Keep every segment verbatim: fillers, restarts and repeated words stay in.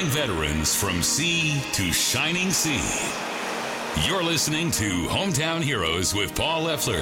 veterans from sea to shining sea. You're listening to Hometown Heroes with Paul Leffler.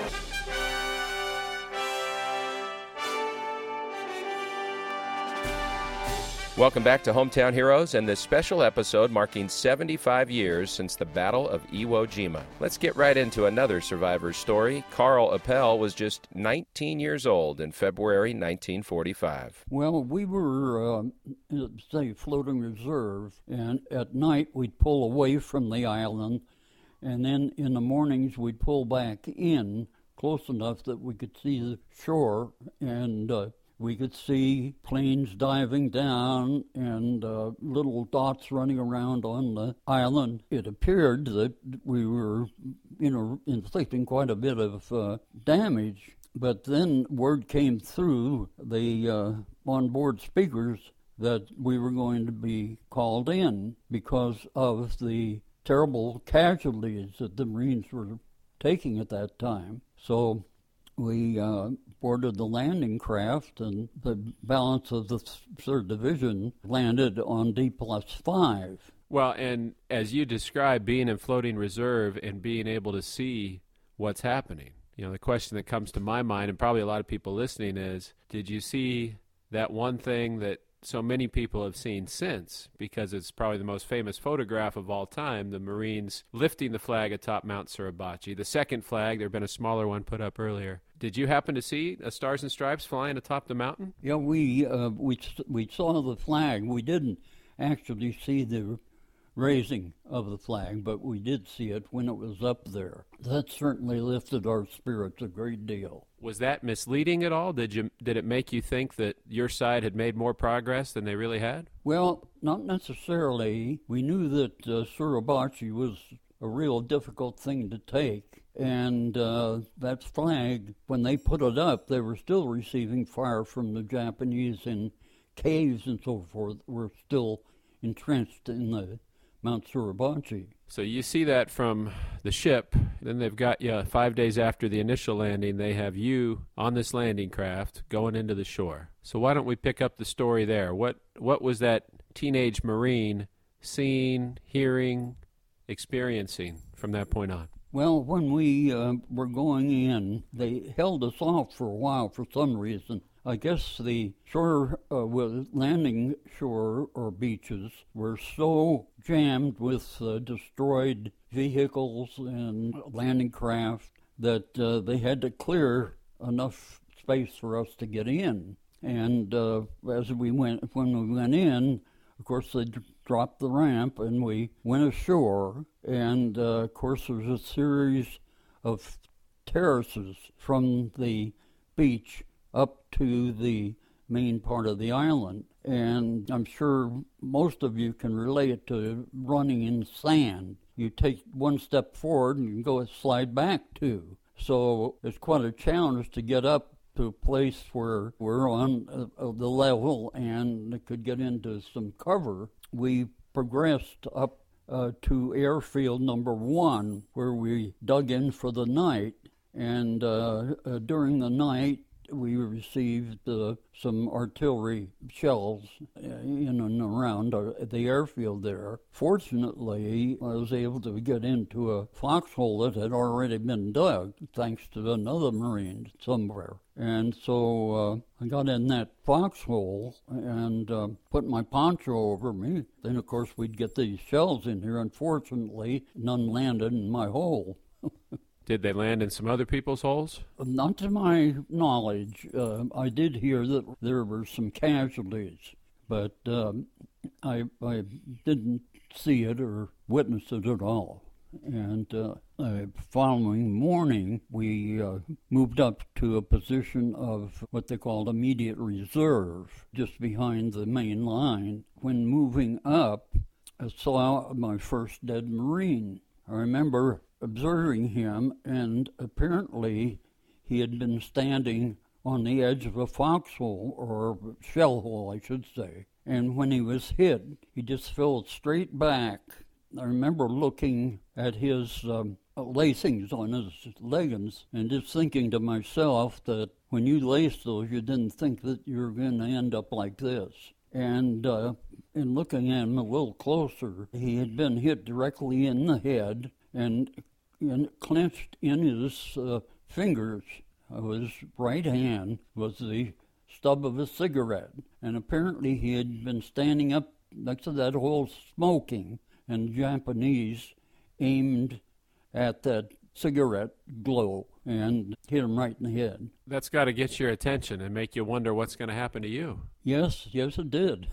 Welcome back to Hometown Heroes and this special episode marking seventy-five years since the Battle of Iwo Jima. Let's get right into another survivor's story. Carl Appel was just nineteen years old in February nineteen forty-five. Well, we were, uh, say, floating reserve, and at night we'd pull away from the island, and then in the mornings we'd pull back in close enough that we could see the shore, and uh, we could see planes diving down and uh, little dots running around on the island. It appeared that we were, you know, inflicting quite a bit of uh, damage. But then word came through the uh, onboard speakers that we were going to be called in because of the terrible casualties that the Marines were taking at that time. So we uh, boarded the landing craft, and the balance of the third Division landed on D plus five. Well, and as you described, being in floating reserve and being able to see what's happening, you know, the question that comes to my mind, and probably a lot of people listening, is, did you see that one thing that so many people have seen since, because it's probably the most famous photograph of all time, the Marines lifting the flag atop Mount Suribachi. The second flag, there had been a smaller one put up earlier. Did you happen to see a Stars and Stripes flying atop the mountain? Yeah, we uh, we we saw the flag. We didn't actually see the raising of the flag, but we did see it when it was up there. That certainly lifted our spirits a great deal. Was that misleading at all? Did you did it make you think that your side had made more progress than they really had? Well, not necessarily. We knew that uh, Suribachi was a real difficult thing to take, and uh, that flag, when they put it up, they were still receiving fire from the Japanese in caves and so forth, were still entrenched in the Mount Suribachi. So you see that from the ship, then they've got you five days after the initial landing, they have you on this landing craft going into the shore. So why don't we pick up the story there? What what was that teenage Marine seeing, hearing, experiencing from that point on? Well, when we uh, were going in, they held us off for a while for some reason. I guess the shore, uh, with landing shore or beaches were so jammed with uh, destroyed vehicles and landing craft that uh, they had to clear enough space for us to get in. And uh, as we went, when we went in, of course they d- dropped the ramp and we went ashore. And uh, of course there was a series of terraces from the beach up to the main part of the island. And I'm sure most of you can relate to running in sand. You take one step forward and you go slide back two. So it's quite a challenge to get up to a place where we're on uh, the level and could get into some cover. We progressed up uh, to airfield number one, where we dug in for the night. And uh, uh, during the night, we received uh, some artillery shells in and around uh, the airfield there. Fortunately, I was able to get into a foxhole that had already been dug, thanks to another Marine somewhere. And so uh, I got in that foxhole and uh, put my poncho over me. Then, of course, we'd get these shells in here. Unfortunately, none landed in my hole. Did they land in some other people's holes? Not to my knowledge. Uh, I did hear that there were some casualties, but um, I, I didn't see it or witness it at all. And uh, the following morning, we uh, moved up to a position of what they called immediate reserve, just behind the main line. When moving up, I saw my first dead Marine. I remember observing him, and apparently he had been standing on the edge of a foxhole, or shell hole, I should say. And when he was hit, he just fell straight back. I remember looking at his um, lacings on his leggings and just thinking to myself that when you lace those, you didn't think that you were going to end up like this. And uh, in looking at him a little closer, he had been hit directly in the head and, and clenched in his uh, fingers of his right hand was the stub of a cigarette. And apparently he had been standing up next to that hole smoking, and the Japanese aimed at that cigarette glow and hit him right in the head. That's got to get your attention and make you wonder what's going to happen to you. Yes, yes it did.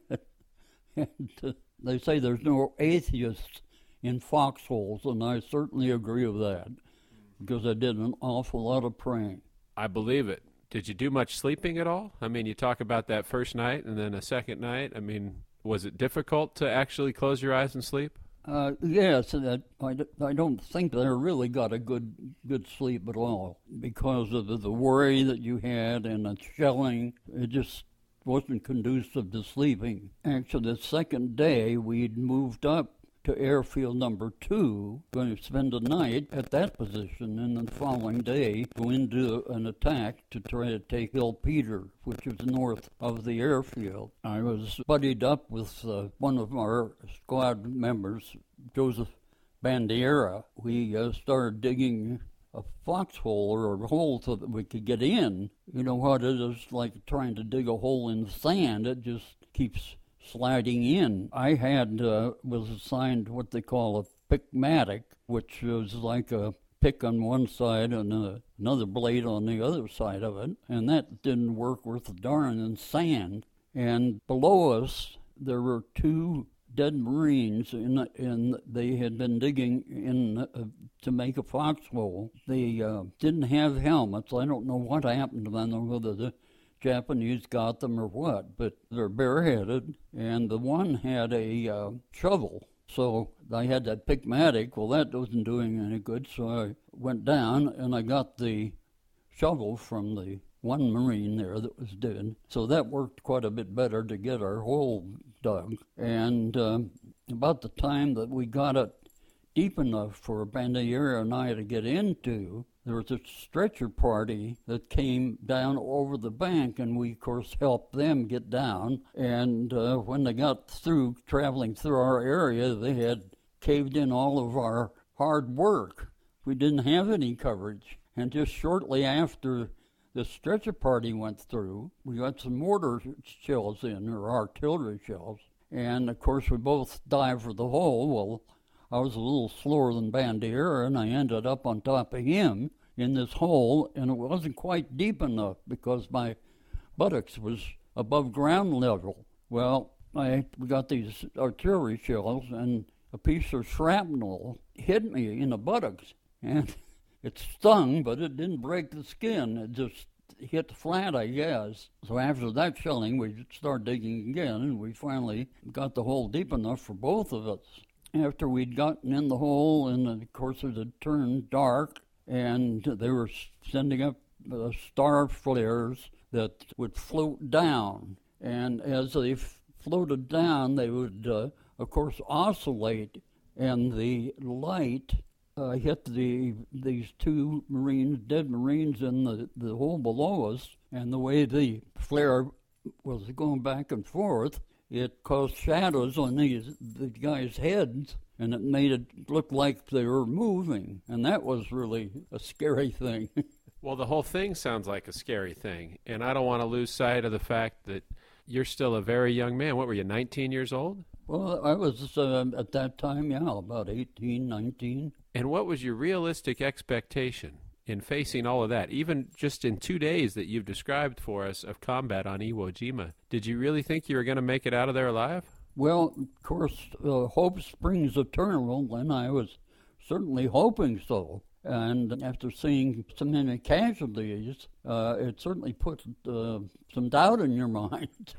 And, uh, they say there's no atheists in foxholes, and I certainly agree with that, because I did an awful lot of praying. I believe it. Did you do much sleeping at all? I mean, you talk about that first night and then a second night. I mean, was it difficult to actually close your eyes and sleep? Uh, yes, that I, I don't think that I really got a good good sleep at all because of the, the worry that you had and the shelling. It just wasn't conducive to sleeping. Actually, the second day, we'd moved up to airfield number two, going to spend the night at that position, and the following day go into an attack to try to take Hill Peter, which was north of the airfield. I was buddied up with uh, one of our squad members, Joseph Bandiera. We uh, started digging a foxhole or a hole so that we could get in. You know what it is like trying to dig a hole in the sand. It just keeps sliding in. I had uh, was assigned what they call a pickmatic, which was like a pick on one side and a, another blade on the other side of it, and that didn't work worth a darn in sand. And below us, there were two dead Marines, in, and they had been digging in uh, to make a foxhole. They uh, didn't have helmets. I don't know what happened to them, whether the Japanese got them or what, but they're bareheaded, and the one had a uh, shovel. So I had that pickmatic. Well, that wasn't doing any good, so I went down and I got the shovel from the one Marine there that was dead. So that worked quite a bit better to get our hole dug. And uh, about the time that we got it deep enough for Bandiera and I to get into, there was a stretcher party that came down over the bank, and we, of course, helped them get down. And uh, when they got through, traveling through our area, they had caved in all of our hard work. We didn't have any coverage. And just shortly after the stretcher party went through, we got some mortar shells in, or artillery shells. And, of course, we both dived for the hole. Well, I was a little slower than Bandiera, and I ended up on top of him in this hole, and it wasn't quite deep enough because my buttocks was above ground level. Well, I we got these artillery shells, and a piece of shrapnel hit me in the buttocks, and it stung, but it didn't break the skin. It just hit flat, I guess. So after that shelling, we started digging again, and we finally got the hole deep enough for both of us. After we'd gotten in the hole, and of course it had turned dark, and they were sending up uh, star flares that would float down. And as they f- floated down, they would, uh, of course, oscillate, and the light uh, hit the these two Marines, dead Marines, in the, the hole below us, and the way the flare was going back and forth, it caused shadows on these the guys' heads, and it made it look like they were moving, and that was really a scary thing. Well, the whole thing sounds like a scary thing, and I don't want to lose sight of the fact that you're still a very young man. What were you, nineteen years old? Well, I was, uh, at that time, yeah, about eighteen, nineteen. And what was your realistic expectation in facing all of that, even just in two days that you've described for us of combat on Iwo Jima? Did you really think you were going to make it out of there alive? Well, of course, uh, hope springs eternal, and I was certainly hoping so. And after seeing so many casualties, uh, it certainly put uh, some doubt in your mind.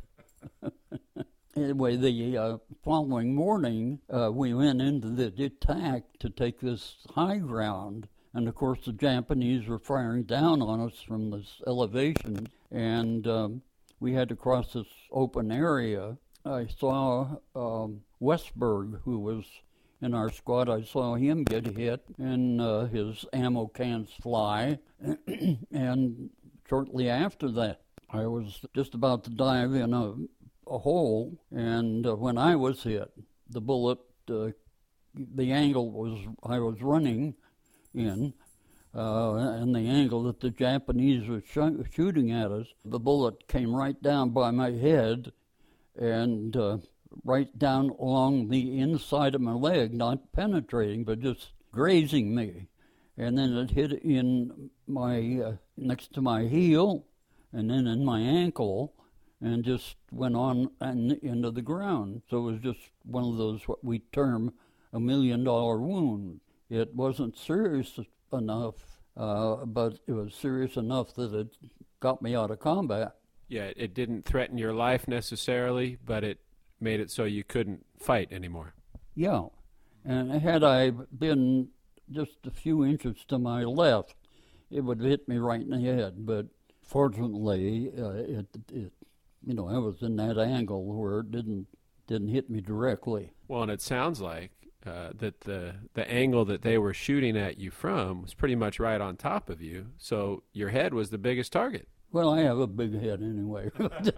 Anyway, the uh, following morning, uh, we went into the attack to take this high ground. And, of course, the Japanese were firing down on us from this elevation, and um, we had to cross this open area. I saw um, Westberg, who was in our squad. I saw him get hit, and uh, his ammo cans fly. And shortly after that, I was just about to dive in a a hole, and uh, when I was hit, the bullet, uh, the angle was I was running in, uh, and the angle that the Japanese were sh- shooting at us, the bullet came right down by my head, and uh, right down along the inside of my leg, not penetrating, but just grazing me. And then it hit in my, uh, next to my heel, and then in my ankle, and just went on and into the ground. So it was just one of those, what we term a million dollar wound. It wasn't serious enough, uh, but it was serious enough that it got me out of combat. Yeah, it didn't threaten your life necessarily, but it made it so you couldn't fight anymore. Yeah, and had I been just a few inches to my left, it would have hit me right in the head. But fortunately, uh, it, it, you know, I was in that angle where it didn't didn't hit me directly. Well, and it sounds like uh, that the the angle that they were shooting at you from was pretty much right on top of you. So your head was the biggest target. Well, I have a big head anyway.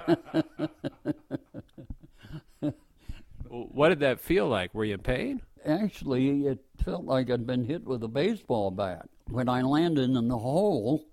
What did that feel like? Were you in pain? Actually, it felt like I'd been hit with a baseball bat. When I landed in the hole,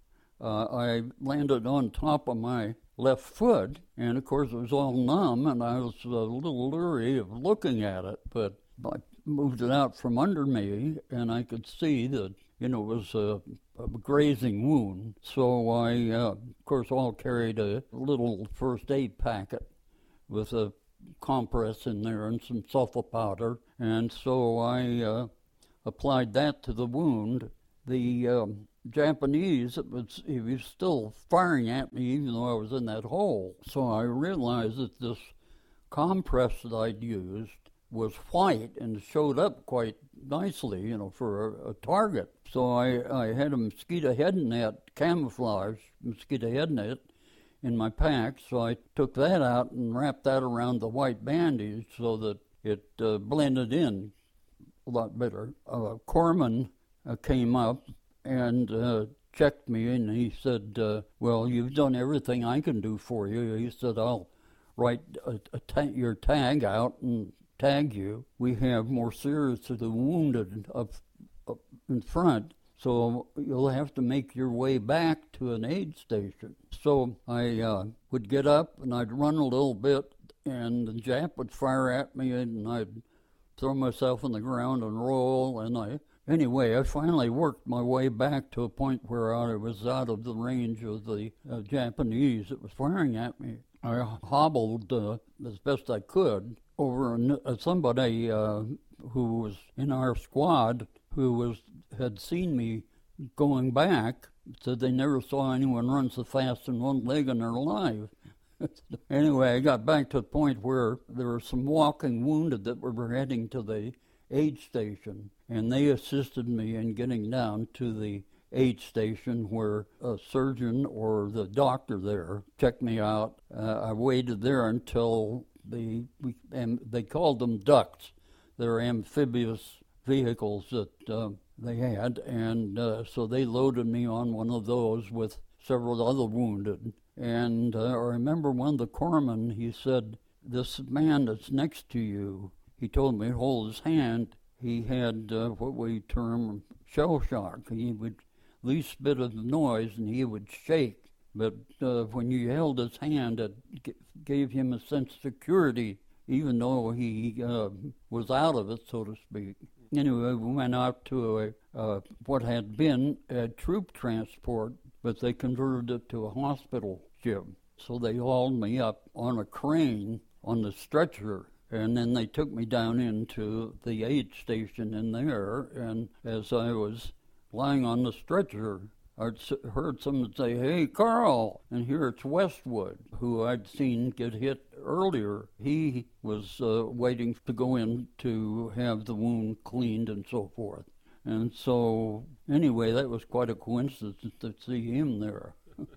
uh, I landed on top of my left foot, and of course it was all numb, and I was a little leery of looking at it, but I moved it out from under me, and I could see that, you know, it was a, a grazing wound. So I, uh, of course, all carried a little first aid packet with a compress in there and some sulfa powder, and so I uh, applied that to the wound. The um, Japanese, it was, he was still firing at me even though I was in that hole. So I realized that this compress that I'd used was white and showed up quite nicely, you know, for a, a target. So I, I had a mosquito head net, camouflage mosquito head net, in my pack, so I took that out and wrapped that around the white bandage so that it uh, blended in a lot better. Uh, Corman uh, came up and uh, checked me, and he said, uh, well, you've done everything I can do for you. He said, I'll write a, a ta- your tag out and tag you. We have more seriously wounded up, up in front, so you'll have to make your way back to an aid station. So I uh, would get up and I'd run a little bit, and the Jap would fire at me, and I'd throw myself on the ground and roll. And I, anyway, I finally worked my way back to a point where I was out of the range of the uh, Japanese that was firing at me. I hobbled uh, as best I could over an, uh, somebody uh, who was in our squad who was had seen me going back, said they never saw anyone run so fast in one leg in their life. Anyway, I got back to the point where there were some walking wounded that were heading to the aid station, and they assisted me in getting down to the aid station where a surgeon or the doctor there checked me out. Uh, I waited there until the, we, and they called them ducts. They're amphibious vehicles that uh, they had, and uh, so they loaded me on one of those with several other wounded. And uh, I remember one of the corpsmen, he said, this man that's next to you, he told me to hold his hand. He had uh, what we term shell shock. He would, least bit of noise and he would shake. But uh, when you held his hand, it g- gave him a sense of security, even though he uh, was out of it, so to speak. Anyway, we went out to a, uh, what had been a troop transport, but they converted it to a hospital ship. So they hauled me up on a crane on the stretcher, and then they took me down into the aid station in there, and as I was lying on the stretcher, I'd heard someone say, hey, Carl, and here it's Westwood, who I'd seen get hit earlier. He was uh, waiting to go in to have the wound cleaned and so forth. And so, anyway, that was quite a coincidence to see him there.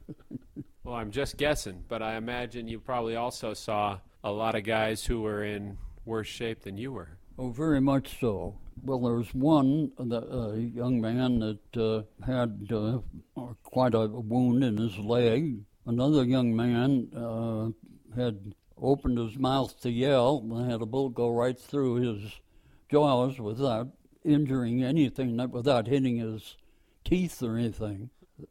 Well, I'm just guessing, but I imagine you probably also saw a lot of guys who were in worse shape than you were. Oh, very much so. Well, there was one, a uh, young man that uh, had uh, quite a wound in his leg. Another young man uh, had opened his mouth to yell and had a bullet go right through his jaws without injuring anything, without hitting his teeth or anything.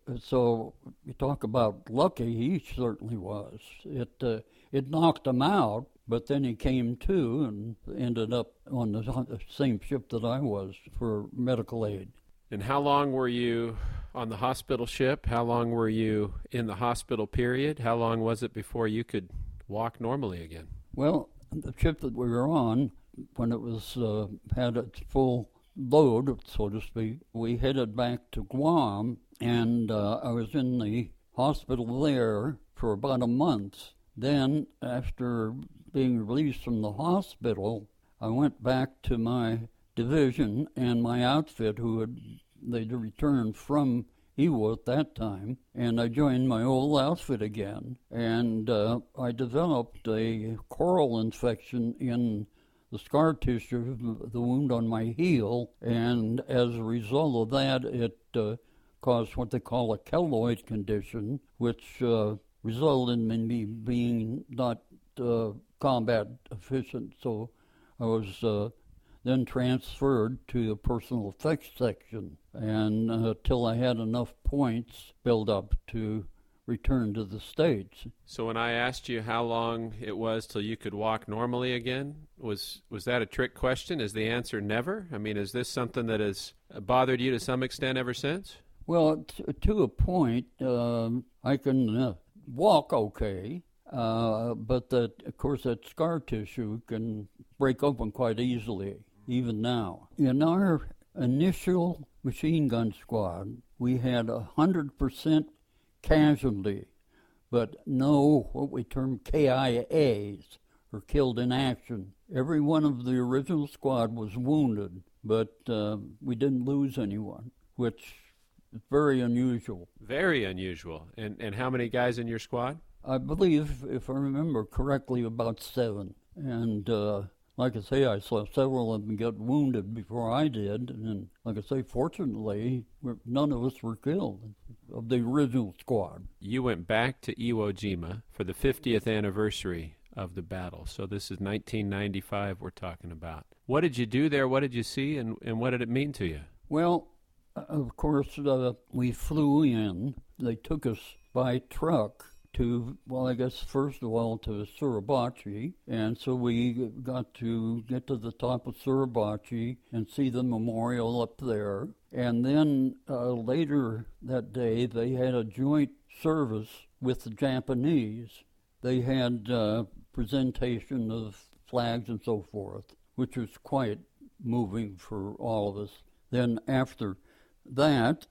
So you talk about lucky, he certainly was. It uh, it knocked him out, but then he came to and ended up on the, on the same ship that I was for medical aid. And how long were you on the hospital ship? How long were you in the hospital period? How long was it before you could walk normally again? Well, the ship that we were on, when it was uh, had its full load, so to speak, we headed back to Guam, and uh, I was in the hospital there for about a month. Then, after being released from the hospital, I went back to my division and my outfit, who had they'd returned from Iwo at that time, and I joined my old outfit again. And uh, I developed a coral infection in the scar tissue of the wound on my heel, and as a result of that, it uh, caused what they call a keloid condition, which uh, resulted in me being not uh, combat efficient. So I was uh, then transferred to the personal effects section, and until uh, I had enough points built up to return to the States. So when I asked you how long it was till you could walk normally again, was was that a trick question? Is the answer never? I mean, is this something that has bothered you to some extent ever since? Well, t- to a point, um, I can uh, walk okay, uh, but that, of course, that scar tissue can break open quite easily, even now. In our initial machine gun squad, we had a hundred percent casualty, but no what we term K I As, or killed in action. Every one of the original squad was wounded, but uh, we didn't lose anyone, which is very unusual. Very unusual. And and how many guys in your squad? I believe, if I remember correctly, about seven. And uh, like I say, I saw several of them get wounded before I did. And like I say, fortunately, we're, none of us were killed of the original squad. You went back to Iwo Jima for the fiftieth anniversary of the battle. So this is nineteen ninety-five we're talking about. What did you do there? What did you see? And, and what did it mean to you? Well, of course, uh, we flew in. They took us by truck to, well, I guess first of all to Suribachi, and so we got to get to the top of Suribachi and see the memorial up there. And then uh, later that day, they had a joint service with the Japanese. They had uh, presentation of flags and so forth, which was quite moving for all of us. Then after that,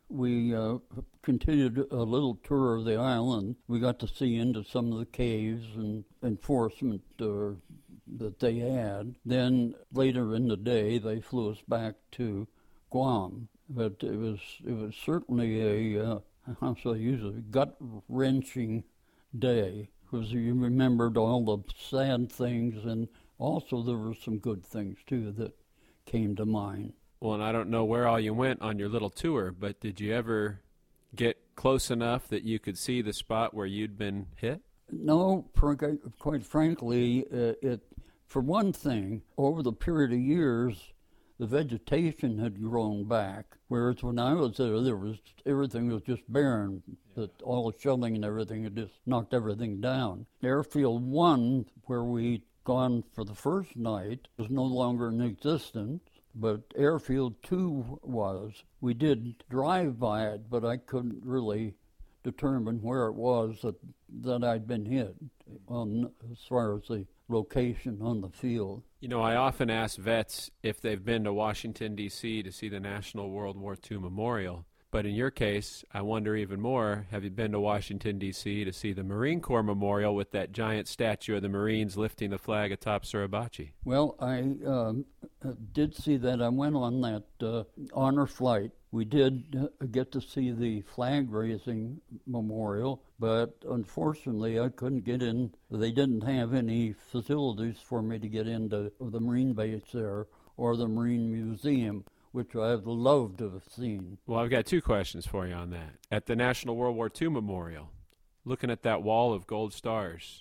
we uh, continued a little tour of the island. We got to see into some of the caves and enforcement uh, that they had. Then later in the day, they flew us back to Guam. But it was it was certainly a, uh, how shall I use it, gut-wrenching day, because you remembered all the sad things, and also there were some good things, too, that came to mind. Well, and I don't know where all you went on your little tour, but did you ever get close enough that you could see the spot where you'd been hit? No, quite frankly, uh, it. For one thing, over the period of years, the vegetation had grown back, whereas when I was there, there was everything was just barren. Yeah. That all the shelling and everything had just knocked everything down. Airfield One, where we'd gone for the first night, was no longer in existence. But Airfield two was. We did drive by it, but I couldn't really determine where it was that, that I'd been hit on as far as the location on the field. You know, I often ask vets if they've been to Washington, D C to see the National World War Two Memorial. But in your case, I wonder even more, have you been to Washington, D C to see the Marine Corps Memorial with that giant statue of the Marines lifting the flag atop Suribachi? Well, I um, did see that. I went on that uh, honor flight. We did uh, get to see the flag-raising memorial, but unfortunately I couldn't get in. They didn't have any facilities for me to get into the Marine base there or the Marine Museum, which I've loved to have seen. Well, I've got two questions for you on that. At the National World War Two Memorial, looking at that wall of gold stars,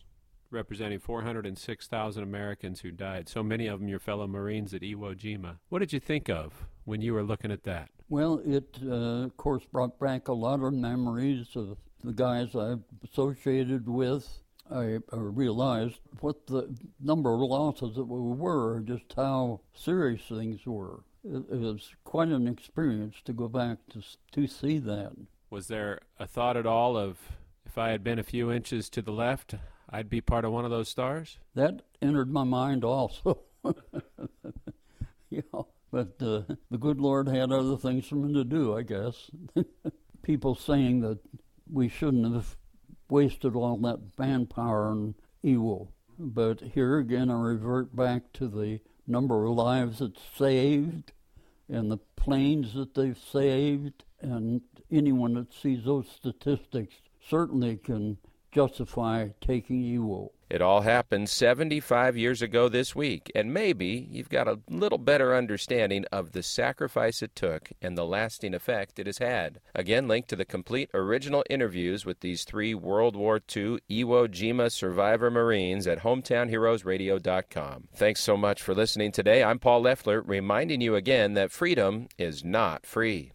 representing four hundred six thousand Americans who died, so many of them your fellow Marines at Iwo Jima. What did you think of when you were looking at that? Well, it, uh, of course, brought back a lot of memories of the guys I've associated with. I, I realized what the number of losses that we were, just how serious things were. It, it was quite an experience to go back to to see that. Was there a thought at all of, if I had been a few inches to the left, I'd be part of one of those stars? That entered my mind also. Yeah, but uh, the good Lord had other things for me to do, I guess. People saying that we shouldn't have wasted all that manpower in Iwo. But here again, I revert back to the number of lives it's saved and the planes that they've saved, and anyone that sees those statistics certainly can justify taking Iwo. It all happened seventy-five years ago this week, and maybe you've got a little better understanding of the sacrifice it took and the lasting effect it has had. Again, link to the complete original interviews with these three World War Two Iwo Jima survivor Marines at hometown heroes radio dot com. Thanks so much for listening today. I'm Paul Leffler, reminding you again that freedom is not free.